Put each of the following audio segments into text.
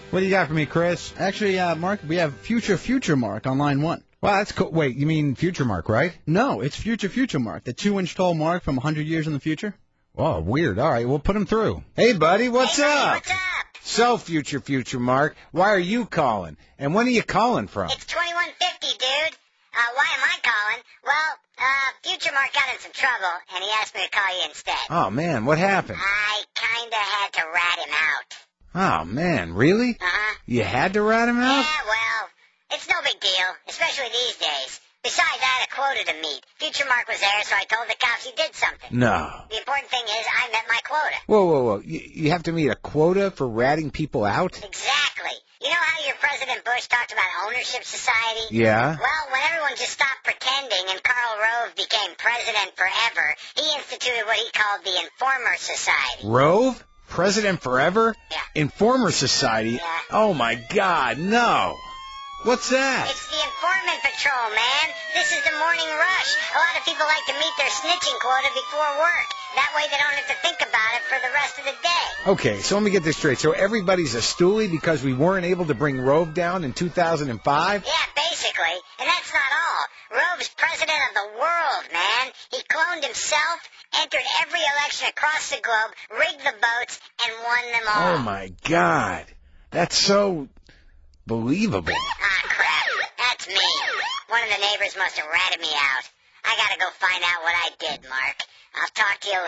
What do you got for me, Chris? Actually, Mark, we have Future Mark on line 1. Well, that's cool. Wait, you mean Future Mark, right? No, it's Future Mark, the 2-inch tall Mark from 100 years in the future. Oh, weird. All right, we'll put him through. Hey, buddy, what's up? What's up? So, Future Mark, why are you calling? And when are you calling from? It's 2150, dude. Why am I calling? Well, Future Mark got in some trouble, and he asked me to call you instead. Oh, man, what happened? I kinda had to rat him out. Oh, man, really? Uh-huh. You had to rat him out? Yeah, well, it's no big deal, especially these days. Besides, I had a quota to meet. Future Mark was there, so I told the cops he did something. No. The important thing is I met my quota. Whoa. You have to meet a quota for ratting people out? Exactly. You know how your President Bush talked about ownership society? Yeah. Well, when everyone just stopped pretending and Karl Rove became president forever, he instituted what he called the Informer Society. Rove? President forever? Yeah. Informer Society? Yeah. Oh, my God, no. What's that? It's the Informant Patrol, man. This is the morning rush. A lot of people like to meet their snitching quota before work. That way they don't have to think about it for the rest of the day. Okay, so let me get this straight. So everybody's a stoolie because we weren't able to bring Rove down in 2005? Yeah, basically. And that's not all. Rove's president of the world, man. He cloned himself, entered every election across the globe, rigged the votes, and won them all. Oh, my God. That's so believable. Ah, crap. That's me. One of the neighbors must have ratted me out. I gotta go find out what I did, Mark. I'll talk to you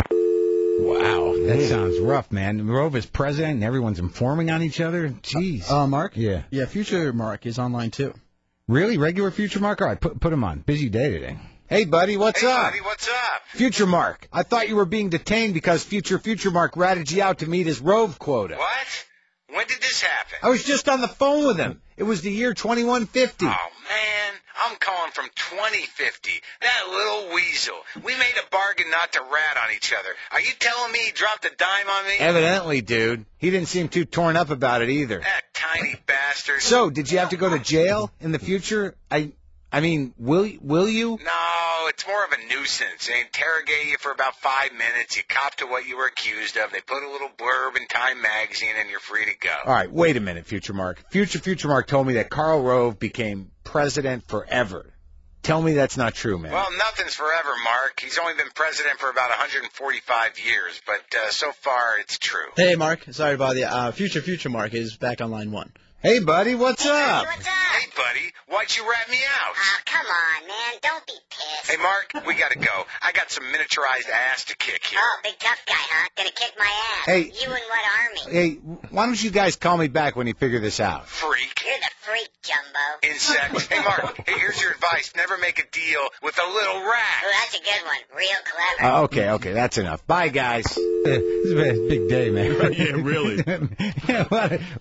later. Wow, that sounds rough, man. Rove is president and everyone's informing on each other? Jeez. Mark? Yeah. Yeah, Future Mark is on line 2. Really? Regular Future Mark? All right, put him on. Busy day today. Hey, buddy, what's up? What's up? Future Mark, I thought you were being detained because Future Mark ratted you out to meet his Rove quota. What? When did this happen? I was just on the phone with him. It was the year 2150. Oh, man, I'm calling from 2050. That little weasel. We made a bargain not to rat on each other. Are you telling me he dropped a dime on me? Evidently, dude. He didn't seem too torn up about it either. That tiny bastard. So, did you have to go to jail in the future? I mean, will you? No, it's more of a nuisance. They interrogate you for about 5 minutes. You cop to what you were accused of. They put a little blurb in Time magazine, and you're free to go. All right, wait a minute, Future Mark. Future Mark told me that Karl Rove became president forever. Tell me that's not true, man. Well, nothing's forever, Mark. He's only been president for about 145 years, but so far it's true. Hey, Mark. Sorry to bother you. Future Mark is back on line 1. Hey, buddy, what's up? Hey, what's up? Hey, buddy, why'd you rat me out? Oh, come on, man. Don't be pissed. Hey, Mark, we gotta go. I got some miniaturized ass to kick here. Oh, big tough guy, huh? Gonna kick my ass. Hey. You in what army? Hey, why don't you guys call me back when you figure this out? Freak. You're the freak, Jumbo. Insect. Hey, Mark, hey, here's your advice. Never make a deal with a little rat. Oh, that's a good one. Real clever. Okay, that's enough. Bye, guys. This is a big day, man. Yeah, really. Yeah, what